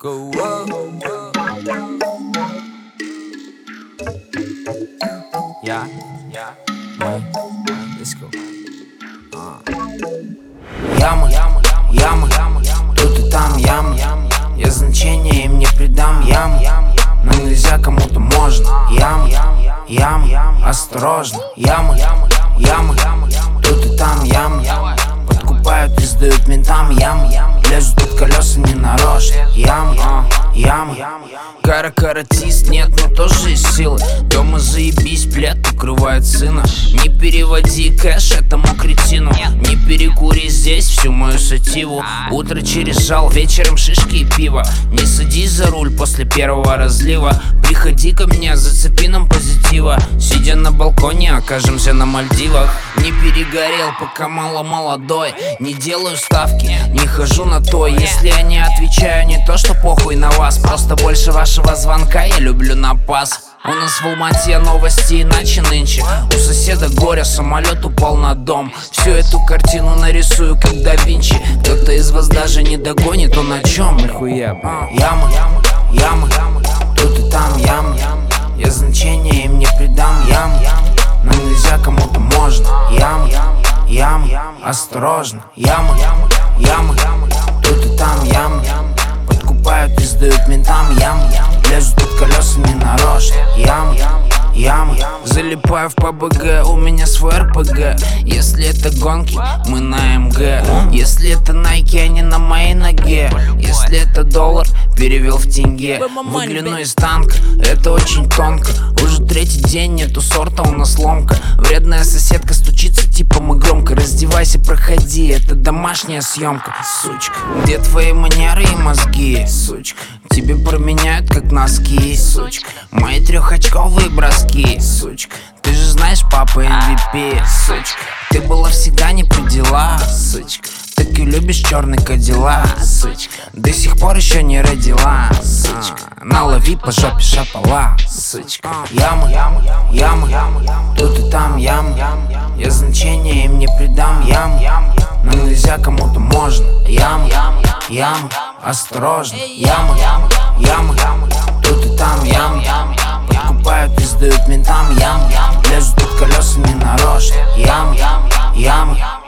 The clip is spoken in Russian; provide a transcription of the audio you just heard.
Go up. Yeah, мы, let's go. Ямы, тут и там ямы. Я значения им не придам, ямы. Но нельзя, кому-то можно. Ямы, осторожно. Ямы, тут и там ямы. Подкупают и сдают ментам ямы. Лезут под колеса не нарочно. Ямы. Каратист, нет, но тоже есть силы. Дома заебись, плед укрывает сына. Не переводи кэш этому кретину. Не перекури здесь всю мою сативу. Утро через жал, вечером шишки и пиво. Не садись за руль после первого разлива. Приходи ко мне, зацепи нам позитива. Сидя на балконе, окажемся на Мальдивах. Не перегорел, пока мало молодой. Не делаю ставки, не хожу на то. Если я не отвечаю, не то что похуй на вас. Просто больше вашего звонка я люблю на пас. У нас в Алмате новости иначе нынче. У соседа горе, самолет упал на дом. Всю эту картину нарисую как да Винчи. Кто-то из вас даже не догонит, он о чем? Нихуя, ямы, тут и там ямы. Я значения им не придам, ямы. Но нельзя, кому-то можно. Ямы, осторожно. Ямы, тут и там ямы. Подкупают и сдают ментам ямы. Лезут под колеса не нарочно. Ямы, залипаю в ПБГ, у меня свой РПГ. Если это гонки, мы на МГ. Если это Nike, они на моей ноге. Если это доллар, перевел в тенге. Выгляну из танка, это очень тонко. Уже третий день, нету сорта, у нас ломка. Вредная соседка стучится, типа мы громко. Раздевайся, проходи, это домашняя съемка. Сучка, где твои манеры и мозги? Сучка, тебе променяют как носки. Сучка, мои трехочковые броски. Сучка, ты же знаешь, папа MVP. Сучка, ты была всегда не при делах. Сучка, так и любишь черный кадиллак. Сучка, до сих пор еще не родила. Сучка, налови по жопе шапала. Сучка, ямы, тут и там ямы. Я значения им не придам, ямы. Но нельзя, кому-то можно. Ямы, осторожно. Ямы, тут и там ямы. Подкупают и сдают ментам ямы. Лезут под колеса не нарочно. Ямы.